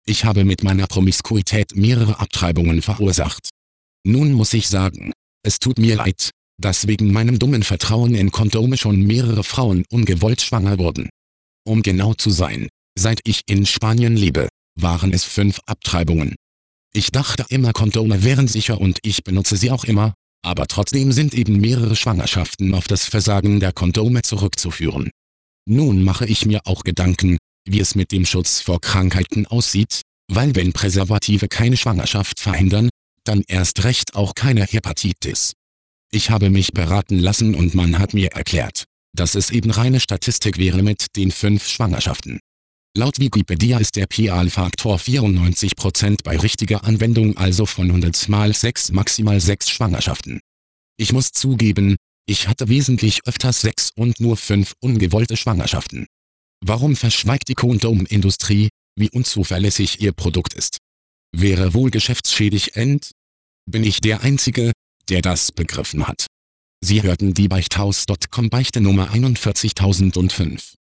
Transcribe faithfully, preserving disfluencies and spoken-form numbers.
Ich habe mit meiner Promiskuität mehrere Abtreibungen verursacht. Nun muss ich sagen, es tut mir leid, dass wegen meinem dummen Vertrauen in Kondome schon mehrere Frauen ungewollt schwanger wurden. Um genau zu sein, seit ich in Spanien lebe, waren es fünf Abtreibungen. Ich dachte immer, Kondome wären sicher und ich benutze sie auch immer, aber trotzdem sind eben mehrere Schwangerschaften auf das Versagen der Kondome zurückzuführen. Nun mache ich mir auch Gedanken, wie es mit dem Schutz vor Krankheiten aussieht, weil wenn Präservative keine Schwangerschaft verhindern, dann erst recht auch keine Hepatitis. Ich habe mich beraten lassen und man hat mir erklärt, dass es eben reine Statistik wäre mit den fünf Schwangerschaften. Laut Wikipedia ist der P A-Faktor vierundneunzig Prozent bei richtiger Anwendung, also von hundert mal sechs maximal sechs Schwangerschaften. Ich muss zugeben, ich hatte wesentlich öfters sechs und nur fünf ungewollte Schwangerschaften. Warum verschweigt die Kondomindustrie, wie unzuverlässig ihr Produkt ist? Wäre wohl geschäftsschädigend? Bin ich der Einzige, der das begriffen hat? Sie hörten die Beichthaus Punkt com Beichte Nummer einundvierzigtausendfünf.